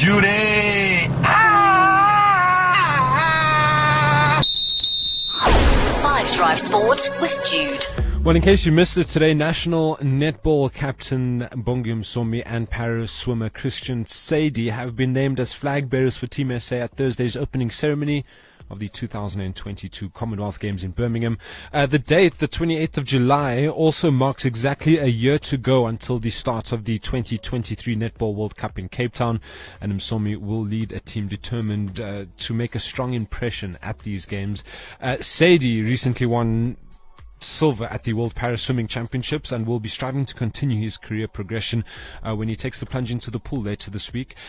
Judy! Five Drive Sport with Jude. Well, in case you missed it today, national netball captain Bongi Msomi and para swimmer Christian Sadie have been named as flag bearers for Team SA at Thursday's opening ceremony of the 2022 Commonwealth Games in Birmingham. The date, the 28th of July, also marks exactly a year to go until the start of the 2023 Netball World Cup in Cape Town, and Msomi will lead a team determined to make a strong impression at these games. Sadie recently won silver at the World Para Swimming Championships and will be striving to continue his career progression when he takes the plunge into the pool later this week.